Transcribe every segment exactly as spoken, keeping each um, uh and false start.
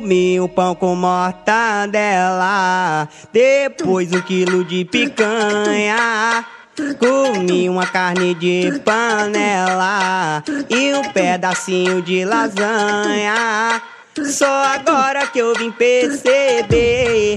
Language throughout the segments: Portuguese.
Comi um pão com mortadela, depois um quilo de picanha. Comi uma carne de panela e um pedacinho de lasanha. Só agora que eu vim perceber.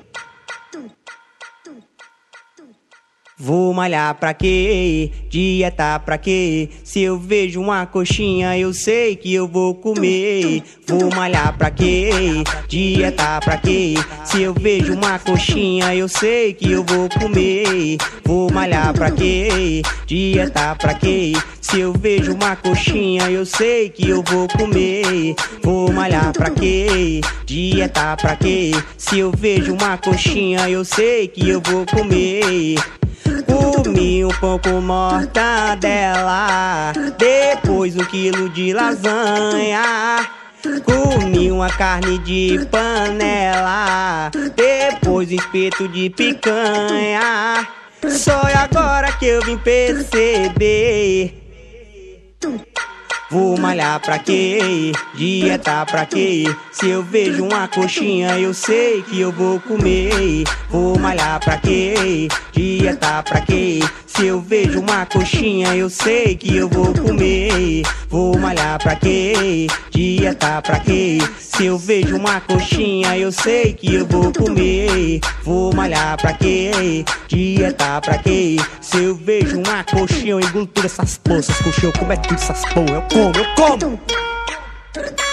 Vou malhar pra quê? Dieta pra quê? Se eu vejo uma coxinha eu sei que eu vou comer. Vou malhar pra quê? Dieta pra quê? Se eu vejo uma coxinha eu sei que eu vou comer. Vou malhar pra quê? Dieta pra quê? Se eu vejo uma coxinha eu sei que eu vou comer. Vou malhar pra quê? Dieta pra quê? Se eu vejo uma coxinha eu sei que eu vou comer. Comi um pão com mortadela, depois um quilo de lasanha. Comi uma carne de panela, depois um espeto de picanha. Só é agora que eu vim perceber. Vou malhar pra quê? Dieta pra quê? Se eu vejo uma coxinha eu sei que eu vou comer. Vou malhar pra quê? Dieta pra quê? Se eu vejo uma coxinha eu sei que eu vou comer. Vou malhar pra quê? Dieta pra quê? Se eu vejo uma coxinha eu sei que eu vou comer. Vou malhar pra quê? Dieta pra quê? Se eu vejo uma coxinha eu engulo todas essas porras, essas coxinhas, eu como é tudo essas porra, eu como, eu como!